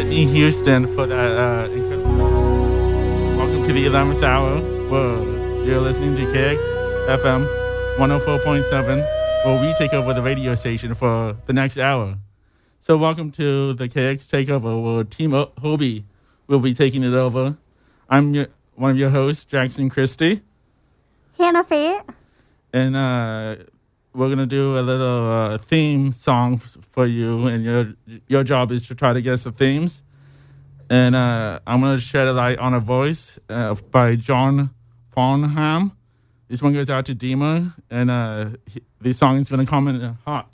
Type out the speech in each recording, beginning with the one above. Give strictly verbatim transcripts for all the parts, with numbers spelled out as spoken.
Whitney Houston for that uh, incredible. Welcome to the eleventh hour. Where you're listening to K X F M one oh four point seven, where we take over the radio station for the next hour. So welcome to the K X Takeover, where Team o- Hobie will be taking it over. I'm your, one of your hosts, Jackson Christie. Hannah Fate. And uh, we're going to do a little uh, theme song f- for you, and your your job is to try to guess the themes. And uh, I'm going to shed a light on a voice uh, by John Farnham. This one goes out to Dima, and uh, he, the song is going to come in uh, hot.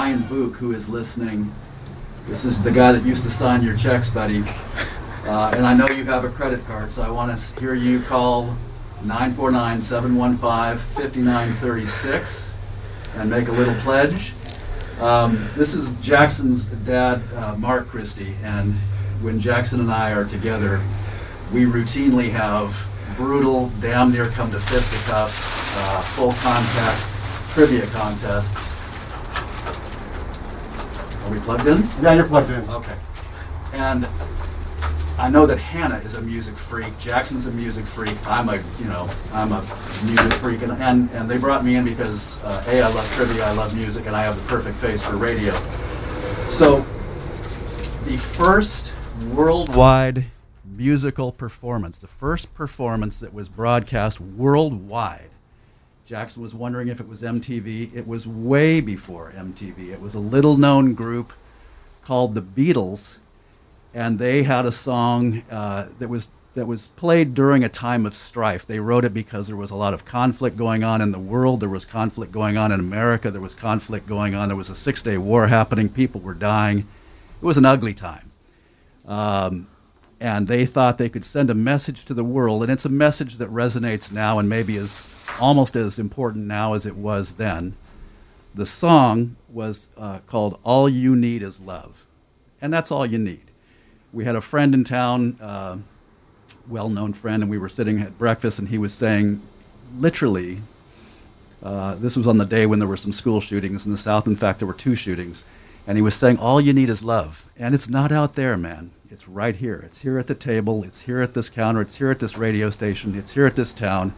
Ryan Book, who is listening. This is the guy that used to sign your checks, buddy. Uh, and I know you have a credit card, so I want to hear you call nine four nine, seven one five, five nine three six and make a little pledge. Um, this is Jackson's dad, uh, Mark Christie, and when Jackson and I are together, we routinely have brutal, damn near come to fisticuffs, uh, full contact trivia contests. Are we plugged in? Yeah, you're plugged in. Okay. And I know that Hannah is a music freak. Jackson's a music freak. I'm a, you know, I'm a music freak, and and, and they brought me in because uh, A, I love trivia, I love music, and I have the perfect face for radio. So, the first worldwide musical performance, the first performance that was broadcast worldwide. Jackson was wondering if it was M T V. It was way before M T V. It was a little-known group called the Beatles, and they had a song uh, that was that was played during a time of strife. They wrote it because there was a lot of conflict going on in the world. There was conflict going on in America. There was conflict going on. There was a six-day war happening. People were dying. It was an ugly time. Um, and they thought they could send a message to the world, and it's a message that resonates now and maybe is almost as important now as it was then. The song was uh, called All You Need Is Love, and that's all you need. We had a friend in town, uh, well-known friend, and we were sitting at breakfast, and he was saying, literally, uh, this was on the day when there were some school shootings in the South. In fact, there were two shootings, and he was saying, all you need is love, and it's not out there, man. It's right here. It's here at the table. It's here at this counter. It's here at this radio station. It's here at this town.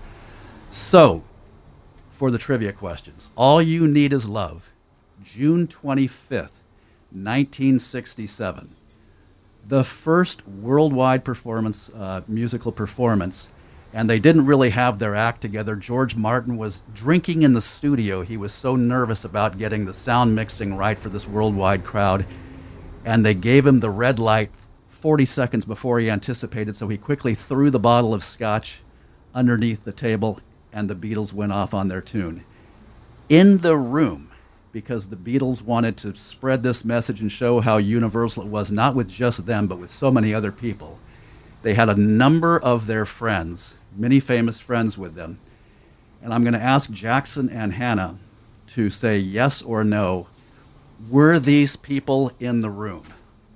So, for the trivia questions, All You Need Is Love, June twenty-fifth, nineteen sixty-seven. The first worldwide performance, uh, musical performance, and they didn't really have their act together. George Martin was drinking in the studio. He was so nervous about getting the sound mixing right for this worldwide crowd, and they gave him the red light forty seconds before he anticipated, so he quickly threw the bottle of scotch underneath the table, and the Beatles went off on their tune. In the room, because the Beatles wanted to spread this message and show how universal it was, not with just them, but with so many other people, they had a number of their friends, many famous friends with them. And I'm going to ask Jackson and Hannah to say yes or no. Were these people in the room?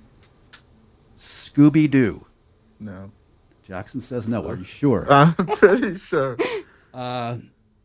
Scooby-Doo. No. Jackson says no. Are you sure? I'm pretty sure. Uh,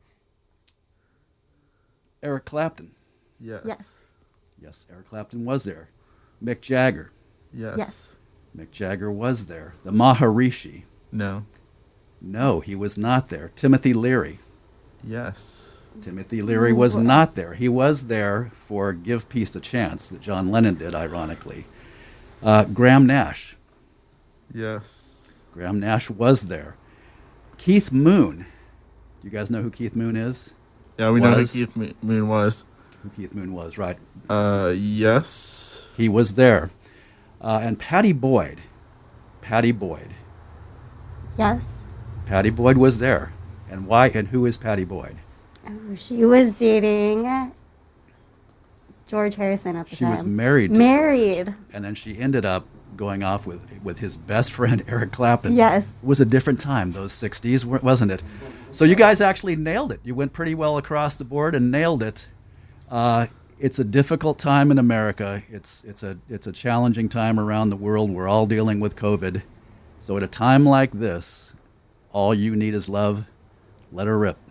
Eric Clapton. Yes. Yes. Yes, Eric Clapton was there. Mick Jagger. Yes. Yes. Mick Jagger was there. The Maharishi. No. No, he was not there. Timothy Leary. Yes. Timothy Leary was not there. He was there for Give Peace a Chance that John Lennon did, ironically. Uh, Graham Nash. Yes. Graham Nash was there. Keith Moon. You guys know who Keith Moon is? Yeah, we know who Was. Keith Mo- Moon was. Who Keith Moon was, right. Uh, yes. He was there. Uh, and Patty Boyd. Patty Boyd. Yes. Patty Boyd was there. And why? And who is Patty Boyd? Oh, she was dating George Harrison at the She time. was married to Married. George, and then she ended up going off with with his best friend Eric Clapton. Yes. It was a different time, those sixties, wasn't it? So you guys actually nailed it. You went pretty well across the board and nailed it. Uh, it's a difficult time in America. It's it's a it's a challenging time around the world. We're all dealing with COVID. So at a time like this, all you need is love. Let her rip.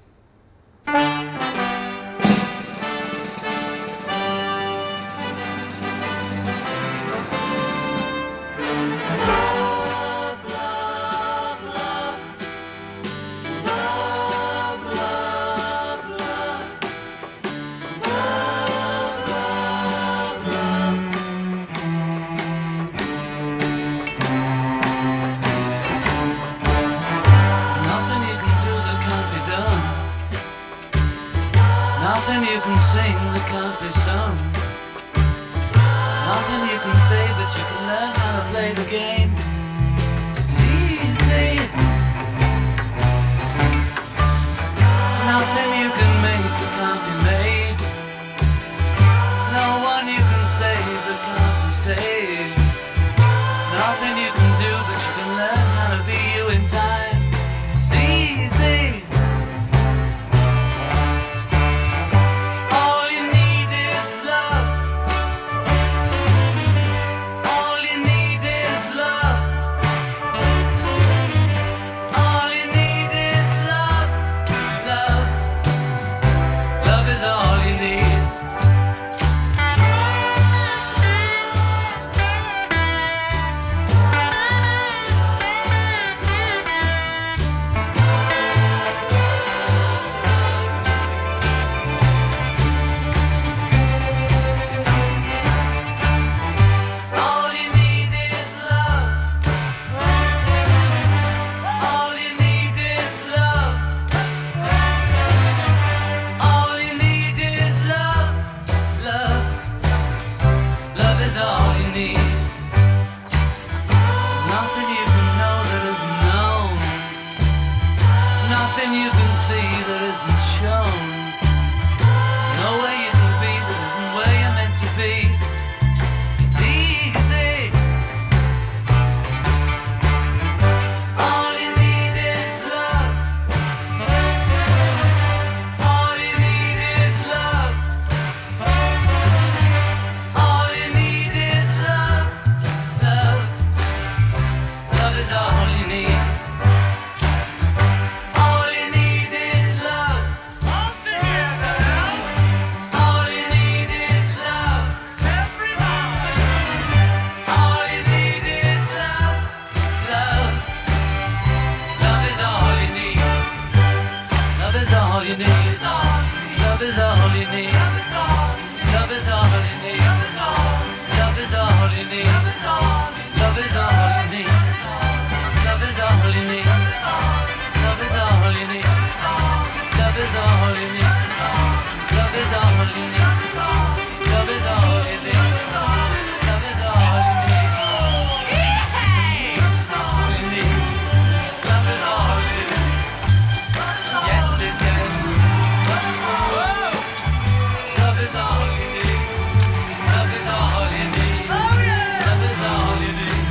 There's nothing you can do that can't be done. Nothing you can sing that can't be sung. Nothing you can say, but you can learn how to play the game. It's easy. Nothing you can make that can't be made. No one you need. Nothing you can know that isn't known. Nothing you can see that isn't shown. There's no way you can be that isn't where you're meant to be. It's easy. All you need is love. All you need is love. All you need is love. Love. Love is all you need. All you need is love. All together. All you need is love. Everybody. All you need is love. Love. Love is all you need. Love is all you need. Love is all you need. Love is all you need. Love is all you need. Love is all you need. Love is all you need. Love is all you need. Love is all you need. Love is all you need. Love is all you need. Love is all you need. All you need. Love is all you need. Yes, it can. Whoa. Love is all you need. Love is all you need. Love is all you need.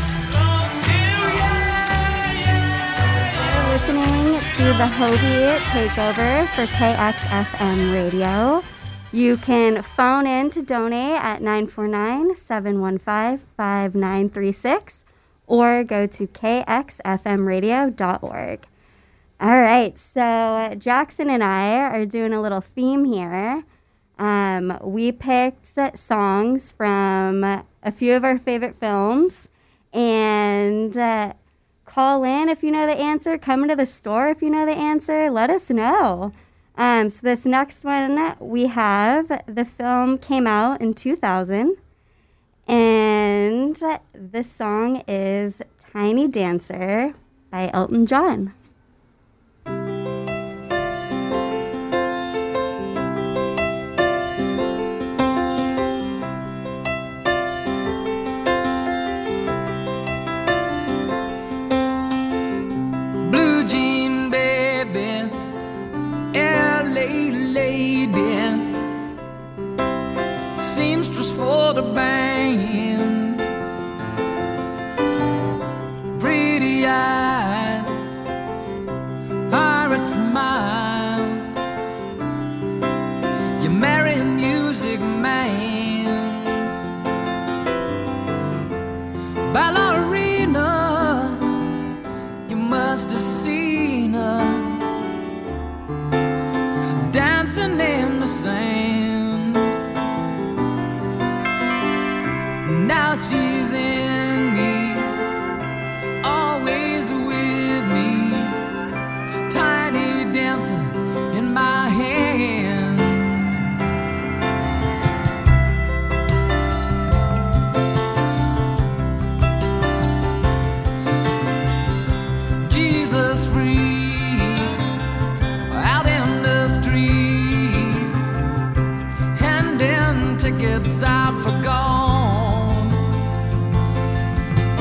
You're listening to the Hobie Takeover for K X F M Radio. You can phone in to donate at nine four nine, seven one five, five nine three six or go to k x f m radio dot org. All right, so Jackson and I are doing a little theme here. Um, we picked songs from a few of our favorite films, and uh, call in if you know the answer. Come into the store if you know the answer. Let us know. Um, so this next one we have, the film came out in two thousand, and the song is Tiny Dancer by Elton John. Blue jean baby, L A lady, seamstress for the band, pretty eye, pirate smile, you marry a music man, ballerina, you must have seen her dancing in the sand. Now she's in me, always with me, tiny dancer in my hand. Jesus freaks out in the street, handing tickets out for gone.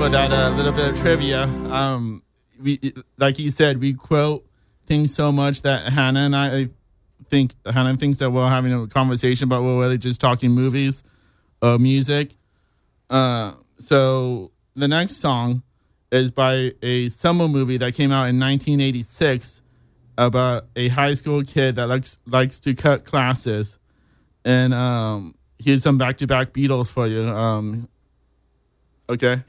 for that uh, little bit of trivia. Um, we, like you said, we quote things so much that Hannah and I, I think Hannah thinks that we're having a conversation, but we're really just talking movies or music. Uh, so the next song is by a summer movie that came out in nineteen eighty-six about a high school kid that likes likes to cut classes. And um, here's some back-to-back Beatles for you. Um, okay.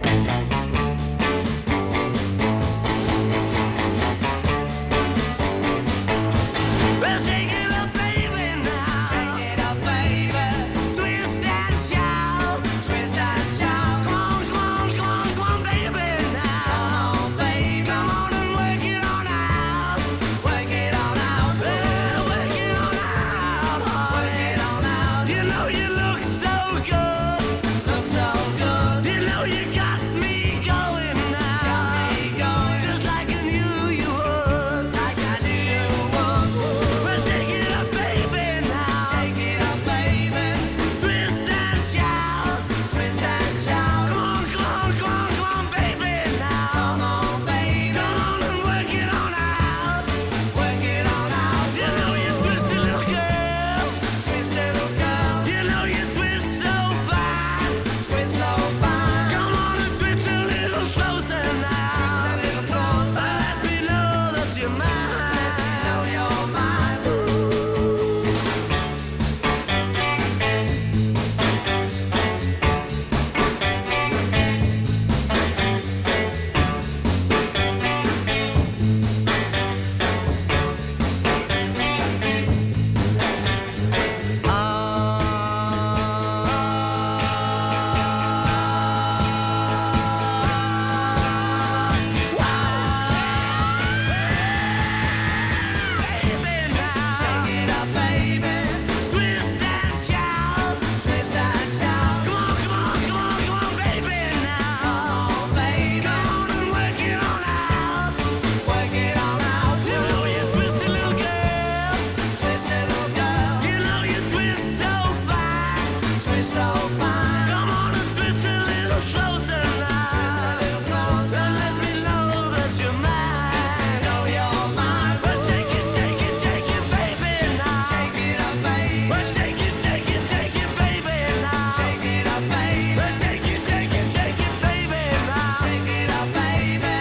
Well, shake it up, baby, now. Shake it up, baby. Twist and shout. Twist and shout. Come on, come on, come on, come on, baby, now. Come on, baby. Come on and work it on out. Work it on out. Well, work it on out. Work it on out. You know you look so good. Look so good. You know you got me going now. Got me going. Just like I knew you would. Like I knew you would. Well, shake it up, baby, now. Shake it up, baby. Twist and shout. Twist and shout. Come on, come on, come on, come on, baby, now. Come on, baby. Come on and work it on out. Work it on out. You know you twisty little girl. Twisty little girl. You know you twist so fine. Twist so fine. Come on and twist a little closer now. Twist a little closer. Let me know that you're mine. Know you're mine. Baby, now. Shake it up, baby. Twist and shout. Twist and shout. Come on, come on, come on, come on, baby, now. Come on, baby. Come on and work it on out. Work it on out. You know you twisty little girl. Twisty little girl. You know you twist so fine. Twist so fine. Come on and twist a little closer now. Twist a little closer. Let me know that you're mine. Know you're mine. Well, shake it, shake it, shake it, baby, now. Shake it up, baby. Well, shake it, shake it, shake it, baby, now. Shake it up, baby. Well, shake it, shake it, shake it, baby, now. Shake it up, baby.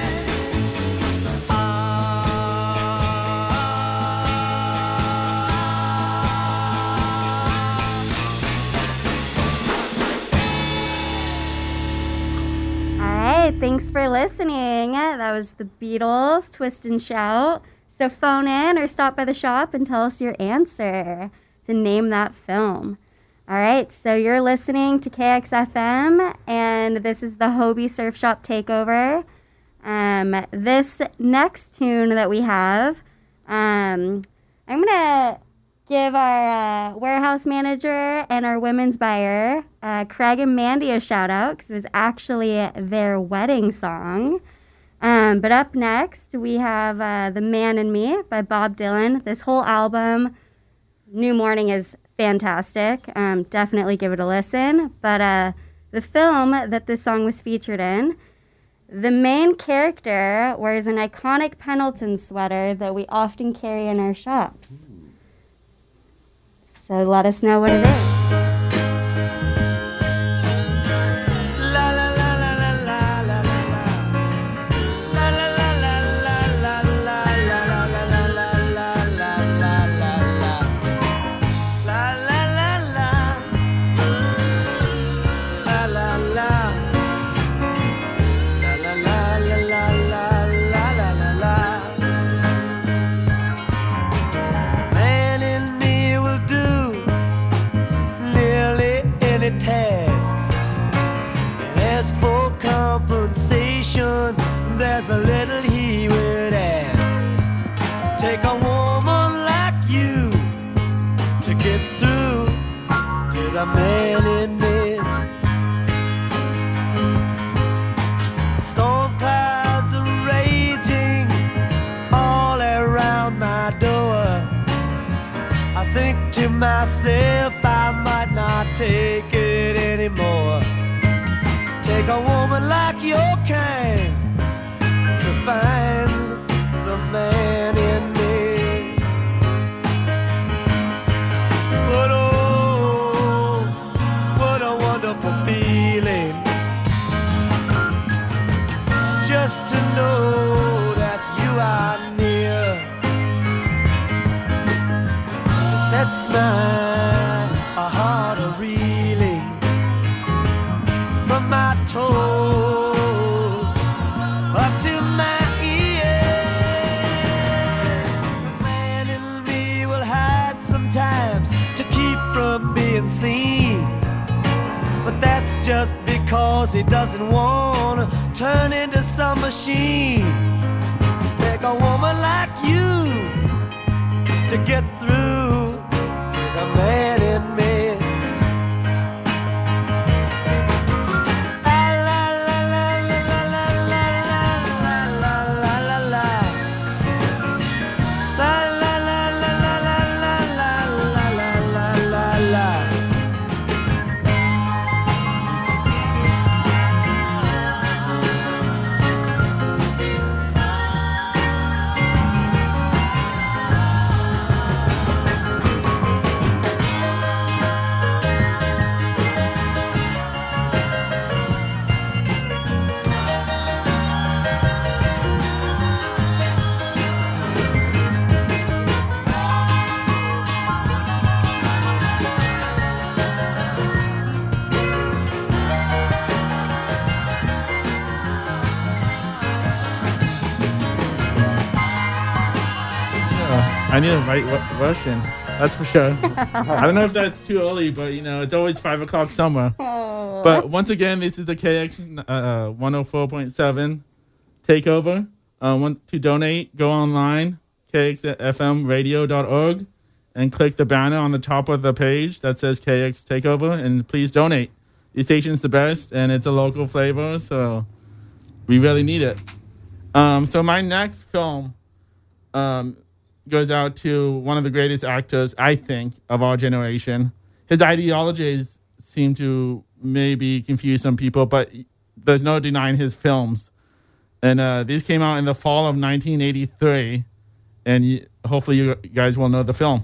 All right, thanks for listening. That was the Beatles, Twist and Shout. So phone in or stop by the shop and tell us your answer to name that film. All right, so you're listening to K X F M, and this is the Hobie Surf Shop Takeover. Um, this next tune that we have, um, I'm going to give our uh, warehouse manager and our women's buyer, uh, Craig and Mandy, a shout out because it was actually their wedding song. Um, but up next, we have uh, The Man in Me by Bob Dylan. This whole album, New Morning, is fantastic. Um, definitely give it a listen. But uh, the film that this song was featured in, the main character wears an iconic Pendleton sweater that we often carry in our shops. So let us know what it is. La la la la la la la la. La la la la la la la la la la la la la la la la. La la la la. La la la. La la la la la la la la la. Man in me will do nearly any task and ask for compensation. There's a little he would ask. Take a woman like you to get through to the man in me. Storm clouds are raging all around my door. I think to myself I might not take it anymore. Take a woman like your kind just to know that you are near. It sets my heart a reeling from my toes up to my ears. The man in me will hide sometimes to keep from being seen, but that's just because he doesn't want to turn into some machine. Take a woman like you to get through to the man in me. La la la la la la la la la la la la. La la la la la la la la la la la. I need a right Ru- Russian. That's for sure. I don't know if that's too early, but you know, it's always five o'clock somewhere. Oh. But once again, this is the K X uh, one oh four point seven takeover. Uh, want to donate? Go online, K X F M radio dot org, and click the banner on the top of the page that says K X Takeover, and please donate. The station's the best, and it's a local flavor, so we really need it. Um, so my next film um, goes out to one of the greatest actors, I think, of our generation. His ideologies seem to maybe confuse some people, but there's no denying his films. And uh, these came out in the fall of nineteen eighty-three, and y- hopefully you guys will know the film.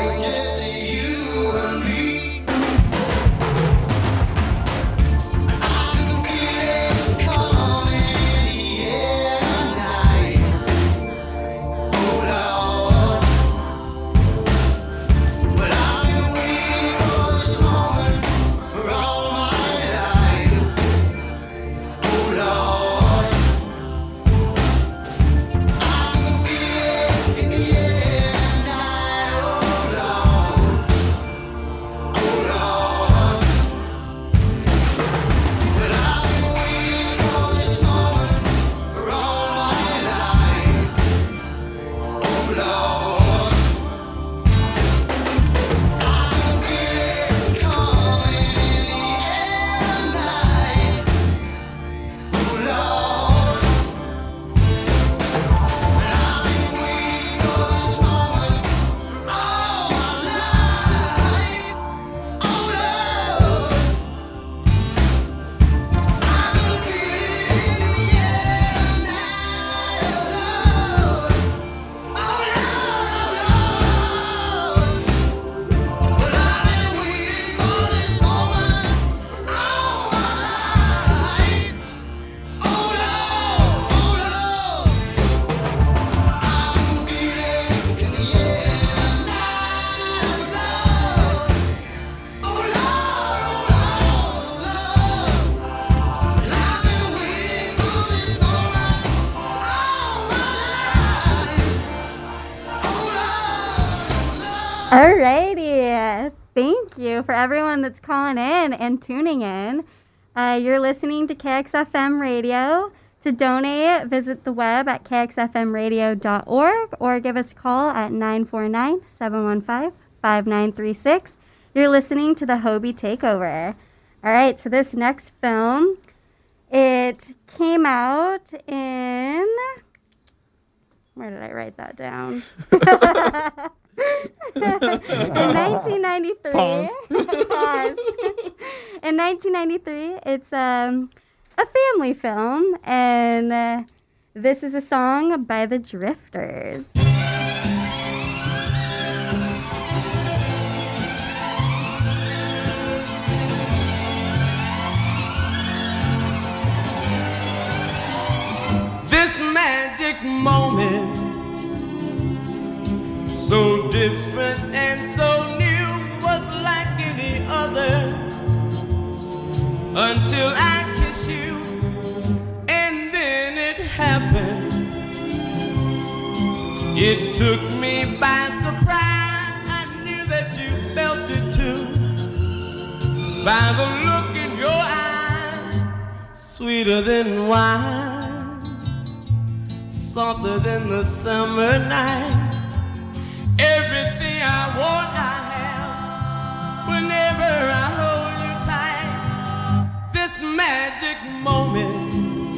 Alrighty. Thank you for everyone that's calling in and tuning in. Uh, you're listening to K X F M Radio. To donate, visit the web at k x f m radio dot org or give us a call at nine four nine, seven one five, five nine three six. You're listening to the Hobie Takeover. All right, so this next film, it came out in... Where did I write that down? In nineteen ninety-three. Pause. Pause. In nineteen ninety-three, it's um, a family film, and uh, this is a song by the Drifters. This magic moment, so different and so new, was like any other until I kiss you, and then it happened. It took me by surprise. I knew that you felt it too, by the look in your eyes, sweeter than wine, softer than the summer night. Everything I want, I have. Whenever I hold you tight, this magic moment,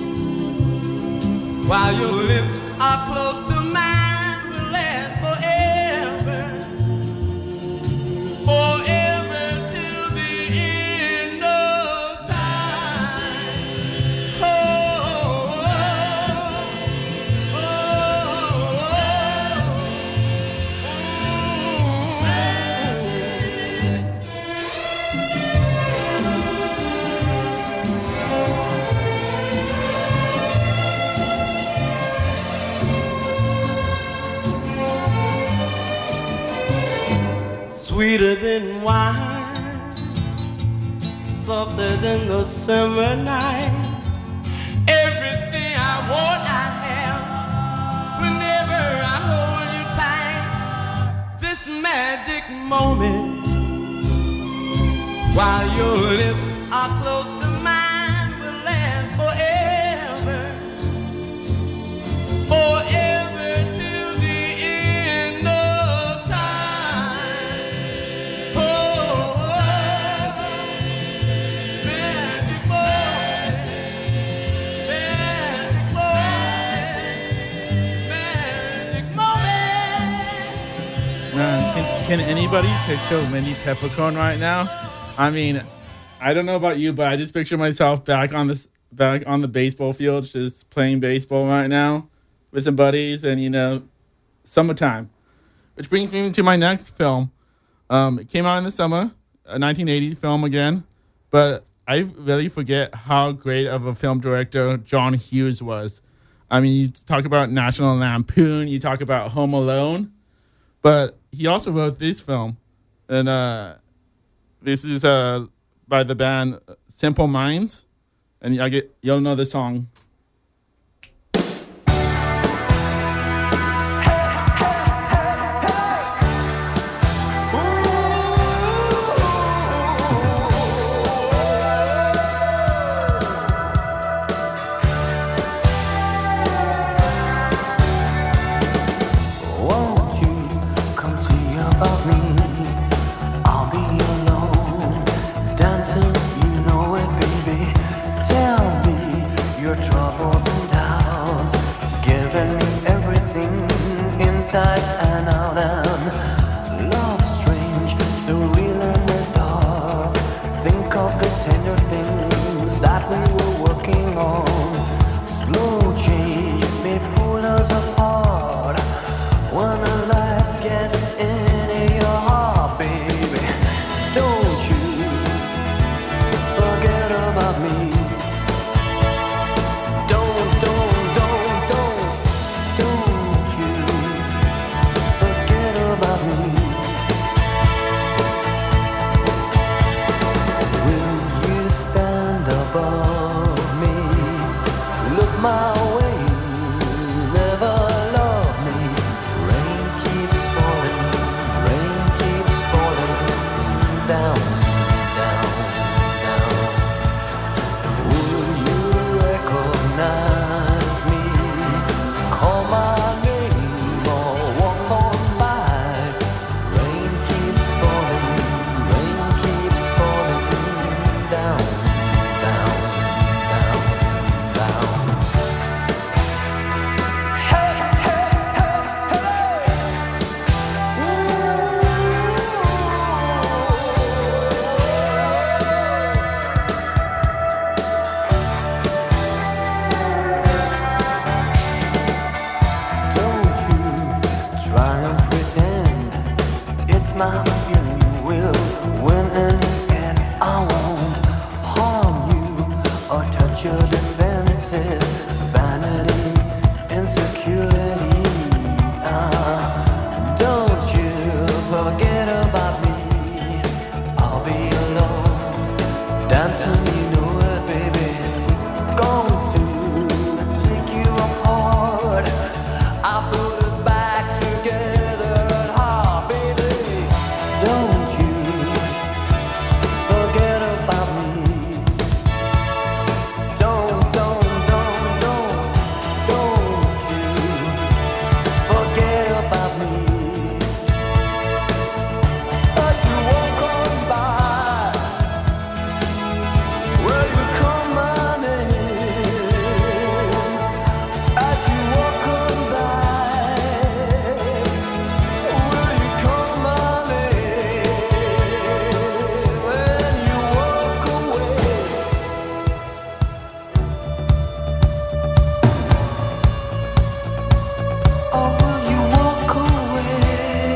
while your lips are close to mine, will last forever, forever till the end of time. Oh, oh, oh, sweeter than wine, softer than the summer night. Everything I want, I have. Whenever I hold you tight, this magic moment, while your lips are close to mine, will last forever, forever till the end of time. Oh, magic moment, magic moment, magic moment. Man, can, can anybody picture Minnie Peppercorn right now? I mean, I don't know about you, but I just picture myself back on this back on the baseball field, just playing baseball right now with some buddies, and you know, summertime. Which brings me to my next film, Um, it came out in the summer, a nineteen eighty film again, but I really forget how great of a film director John Hughes was. I mean, you talk about National Lampoon, you talk about Home Alone, but he also wrote this film, and uh, this is uh, by the band Simple Minds, and I get you'll know the song. Won't you come see about me? I'll be alone, dancing, you know it, baby. Tell me your troubles and doubts, giving me everything inside and out. And love strange, so real in the dark. Think of the tender things that we were working on. Slow change may pull us apart. When the light gets into your heart, baby, don't you forget about me. Don't, don't, don't, don't, don't you forget about me. Will you stand above me? Look my way, never love me. Rain keeps falling, rain keeps falling down, down, down. Will you recognize me? Call my name or walk on by. Rain keeps falling, rain keeps falling down, down, down, down. Hey, hey, hey, hey. Don't you try and pretend it's my feeling will win in the end. I won't harm you or touch your defenses, vanity, insecurity. Ah, don't you forget about me. I'll be alone, dancing, you know it, baby. Going to take you apart. I put us back together at heart, baby. Don't you forget about me. Don't, don't, don't, don't, don't you forget about me. As you walk on by, will you call my name? As you walk on by, will you call my name? When you walk away, or will you walk away?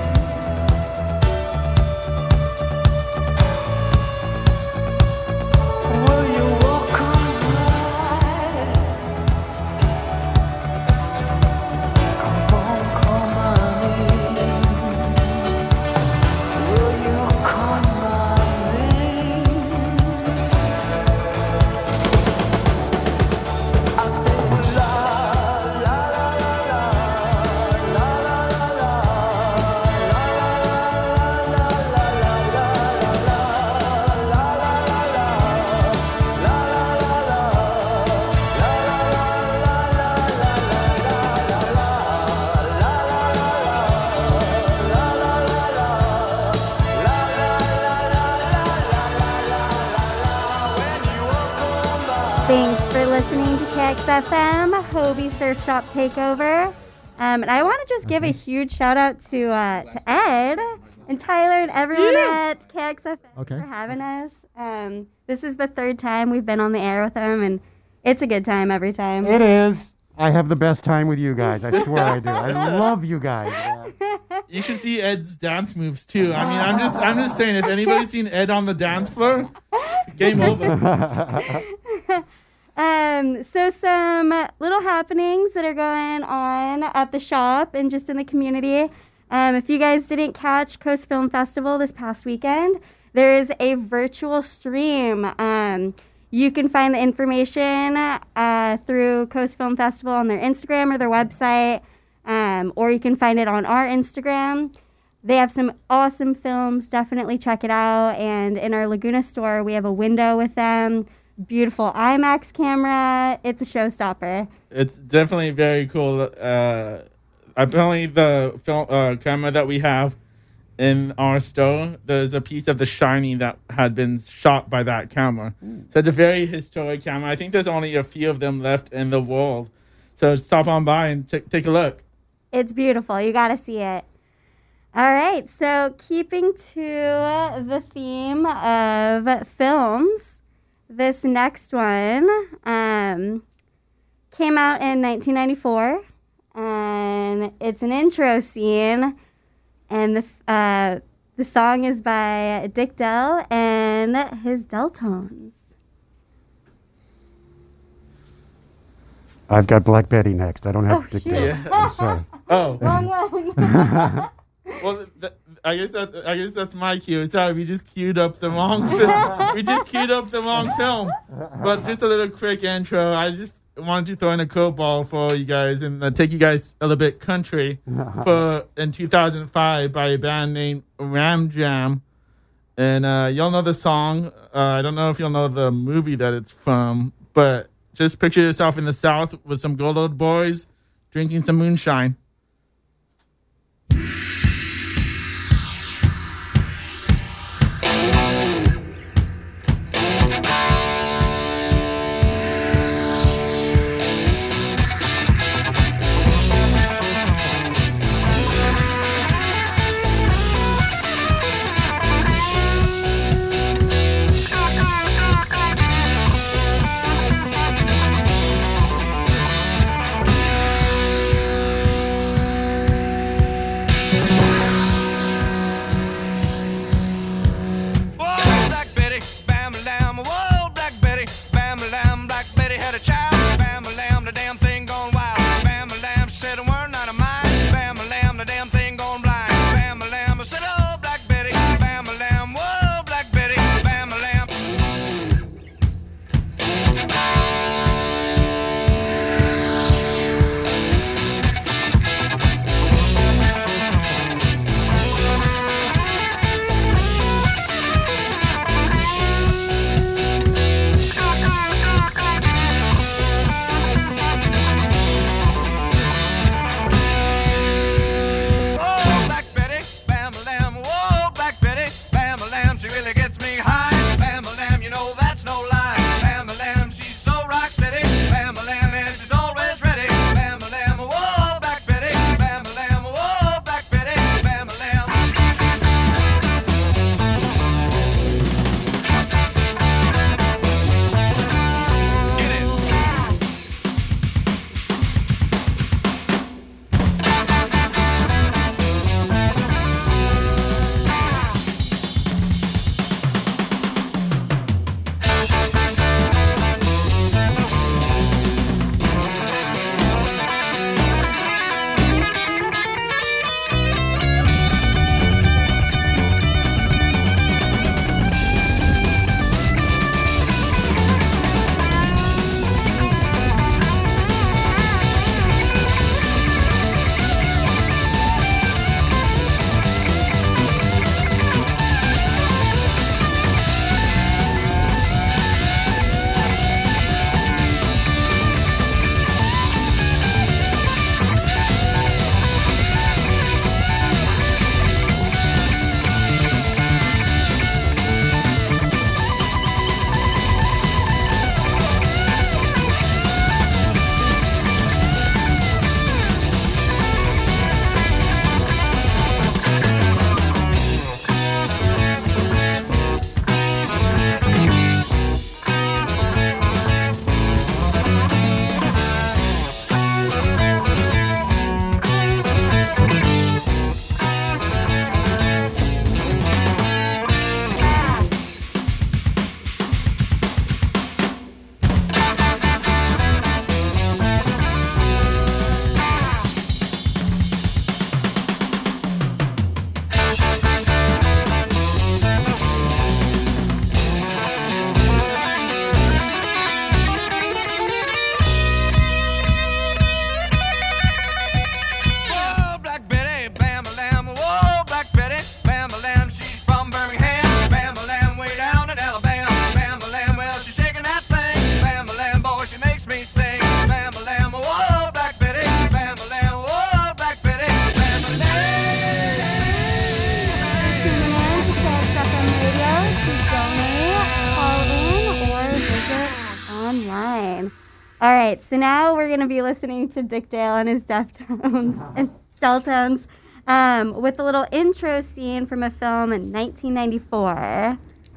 Will you walk away? Come on, call my name. Will you call my name? I say la la la la la la la la Thanks for listening to K X F M, Hobie Surf Shop Takeover. Um, and I want to just give a huge shout out to uh, to Ed and Tyler and everyone at K X F M Okay. for having us. Um, this is the third time we've been on the air with them, and it's a good time every time. It is. I have the best time with you guys. I swear I do. I love you guys. You should see Ed's dance moves too. I mean, I'm just, I'm just saying, if anybody's seen Ed on the dance floor, game over. Um, so some little happenings that are going on at the shop and just in the community. Um, if you guys didn't catch Coast Film Festival this past weekend, there is a virtual stream. Um, you can find the information uh, through Coast Film Festival on their Instagram or their website. Um, or you can find it on our Instagram. They have some awesome films. Definitely check it out. And in our Laguna store, we have a window with them. Beautiful IMAX camera. It's a showstopper. It's definitely very cool. Uh, apparently, the film uh, camera that we have in our store, there's a piece of The Shining that had been shot by that camera. Mm. So it's a very historic camera. I think there's only a few of them left in the world. So stop on by and t- take a look. It's beautiful. You got to see it. All right. So keeping to the theme of films, this next one um, came out in nineteen ninety-four, and it's an intro scene, and the uh, the song is by Dick Dell and his Deltones. I've got Black Betty next. I don't have Oh, Dick shoot. Dale. Yeah. I'm sorry. Oh, Wrong one. well, th- th- I guess that I guess that's my cue. Sorry, we just queued up the wrong film. We just queued up the wrong film. But just a little quick intro. I just wanted to throw in a curveball for you guys and uh, take you guys a little bit country for in two thousand five by a band named Ram Jam. And uh, you'll know the song. Uh, I don't know if you'll know the movie that it's from, but just picture yourself in the South with some good old boys drinking some moonshine. online. All right, so now we're going to be listening to Dick Dale and his Deftones and Deltones um, with a little intro scene from a film in nineteen ninety-four.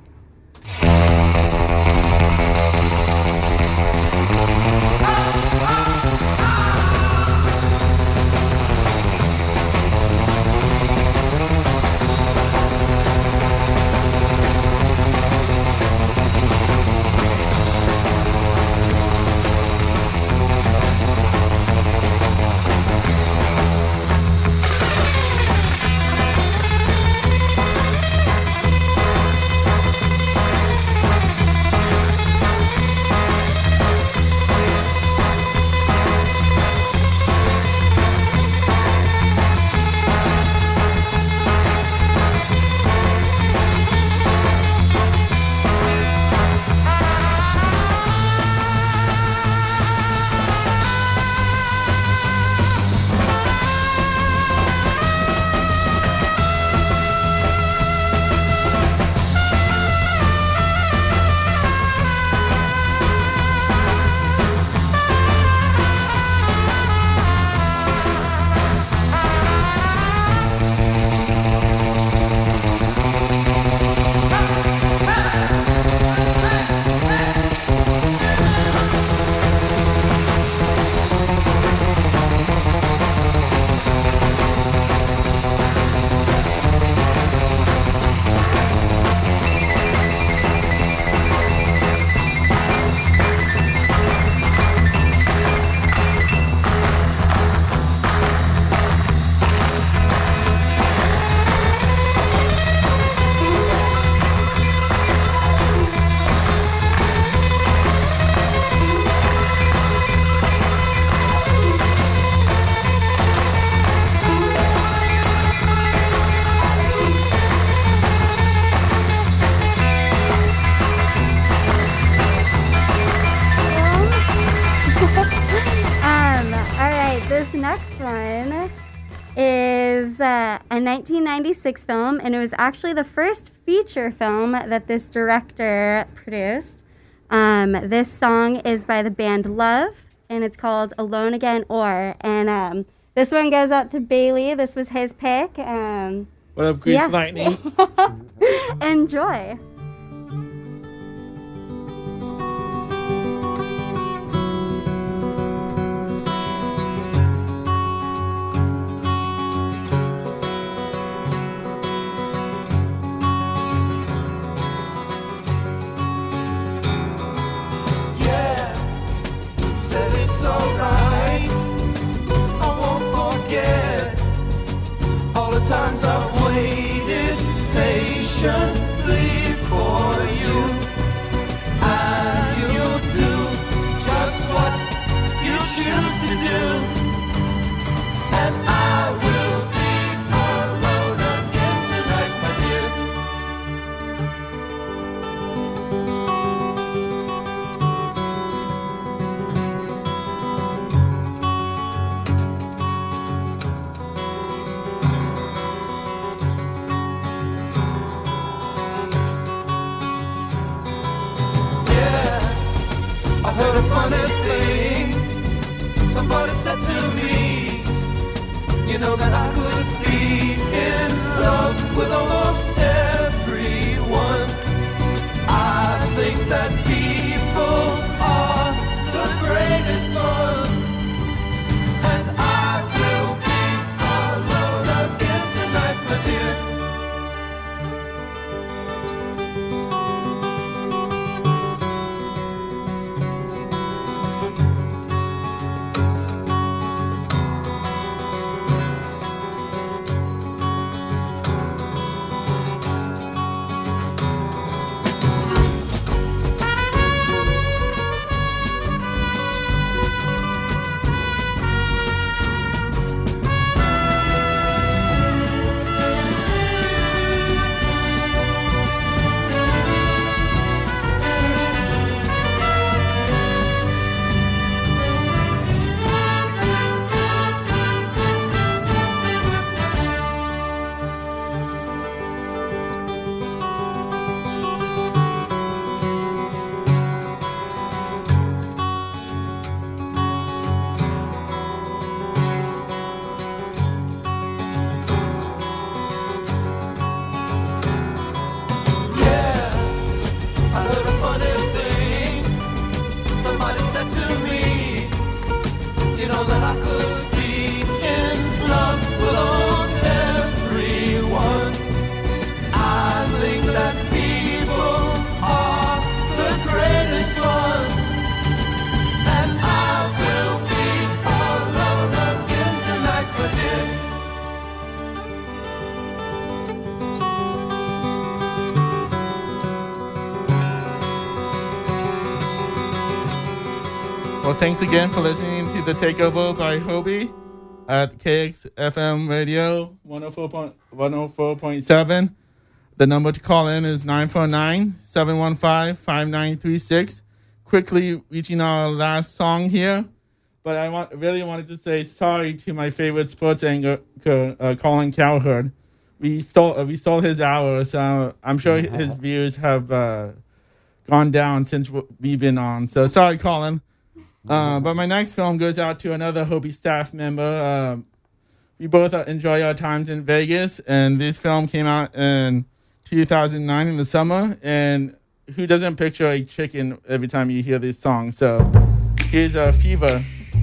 A nineteen ninety-six film, and it was actually the first feature film that this director produced. Um, this song is by the band Love, and it's called Alone Again Or. And um, this one goes out to Bailey. This was his pick. Um, what up, Grease yeah. Lightning? Enjoy. Alright, I won't forget all the times I've waited patiently for you, and you'll do just what you choose to do, and I will be alone again tonight, my dear. I've heard a funny thing. Somebody said to me, you know that I could be in love with almost everyone. I think that people are the greatest fun, and I will be alone again tonight, my dear. know that I could be in love with almost everyone. I think that people are the greatest fun, and I will be alone again tonight, but dear. Well, thanks again for listening to The Takeover by Hobie at K X F M Radio one oh four point seven. The number to call in is nine four nine, seven one five, five nine three six. Quickly reaching our last song here, but I want really wanted to say sorry to my favorite sports anchor, uh, Colin Cowherd. We stole uh, we stole his hour, so I'm sure his views have uh, gone down since we've been on. So sorry, Colin. Uh, but my next film goes out to another Hobie staff member. Uh, we both uh, enjoy our times in Vegas, and this film came out in two thousand nine in the summer. And who doesn't picture a chicken every time you hear this song? So here's a uh, Fever.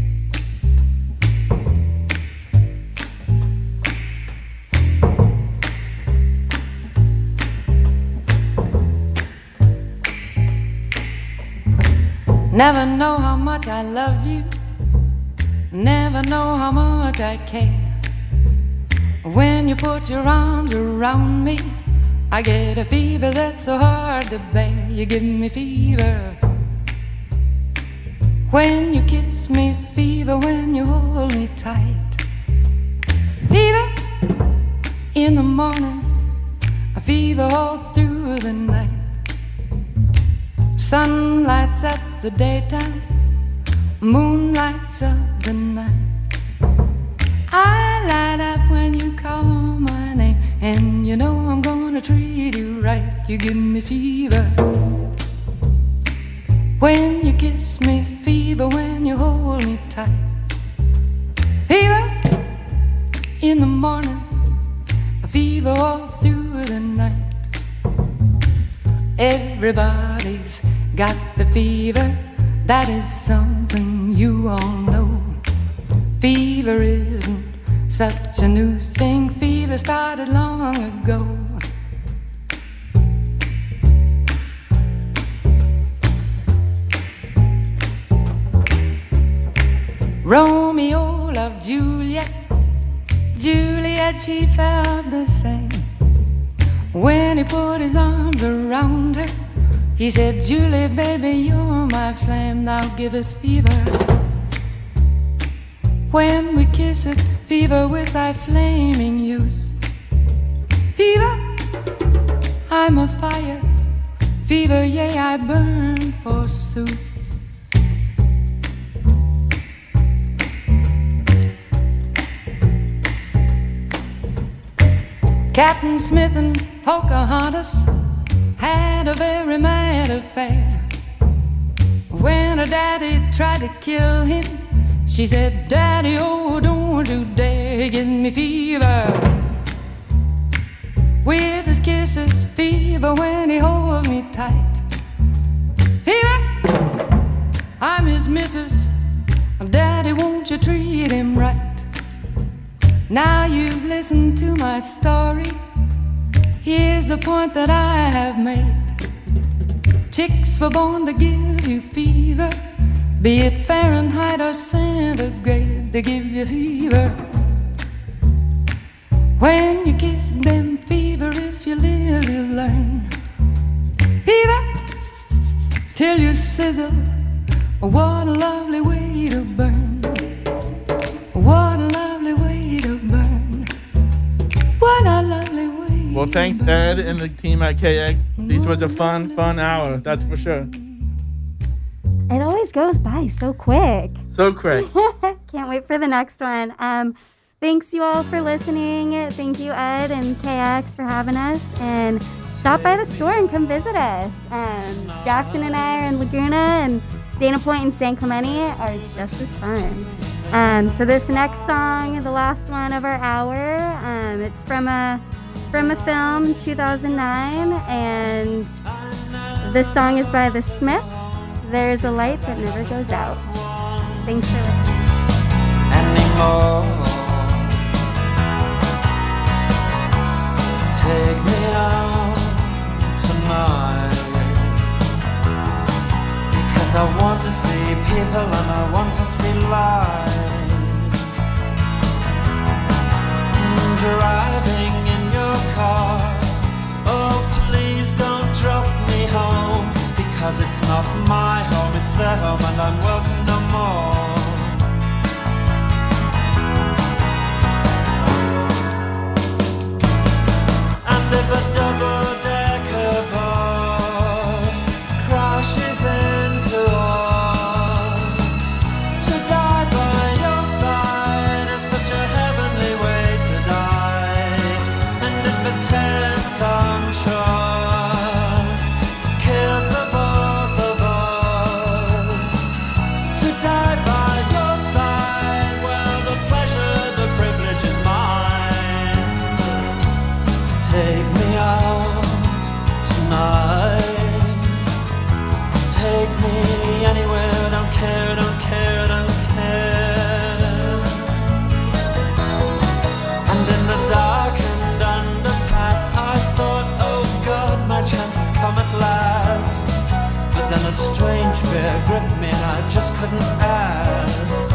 Never know how much I love you, never know how much I care. When you put your arms around me, I get a fever that's so hard to bear. You give me fever when you kiss me, fever when you hold me tight. Fever in the morning, a fever all through the night. Sun lights up the daytime, moon lights up the night. I light up when you call my name, and you know I'm gonna treat you right. You give me fever when you kiss me, fever when you hold me tight. Fever in the morning, a fever all through the night. Everybody's got the fever, that is something you all know. Fever isn't such a new thing, fever started long ago. Romeo loved Juliet, Juliet she felt the same. When he put his arms around her, he said, Julie, baby, you're my flame, now give us fever. When we kiss it, fever with thy flaming youth. Fever, I'm a fire, fever, yea, I burn forsooth. Captain Smith and Pocahontas had a very mad affair. When her daddy tried to kill him, she said, Daddy, oh, don't you dare give me fever. With his kisses, fever when he holds me tight. Fever, I'm his missus, Daddy, won't you treat him right? Now you've listened to my story, here's the point that I have made. Chicks were born to give you fever, be it Fahrenheit or centigrade, they give you fever. When you kiss them, fever, if you live, you learn. Fever, till you sizzle, what a lovely way to burn. What a lovely way to burn. What a lovely way. Well, thanks, Ed and the team at K X. This was a fun, fun hour, that's for sure. It always goes by so quick. So quick. Can't wait for the next one. Um, thanks you all for listening. Thank you, Ed and K X, for having us. And stop by the store and come visit us. Um, Jackson and I are in Laguna, and Dana Point and San Clemente are just as fun. Um, so this next song, the last one of our hour, um, it's from a from a film, two thousand nine, and this song is by The Smiths. There's a light that never goes out. Thanks for listening. more. Take me out tonight, because I want to see people and I want to see light. Driving in your car, oh please don't drop me home, because it's not my home, it's their home and I'm welcome no more. And if a double-decker bus crashes into us, to die by your side is such a heavenly way to die. And if a ten-ton truck kills the both of us, to die by your side, well, the pleasure, the privilege is mine. Take me out tonight. Take me anywhere, don't care, don't care, don't care. And in the darkened underpass, I thought, oh God, my chance has come at last. But then a strange fear gripped me and I just couldn't ask.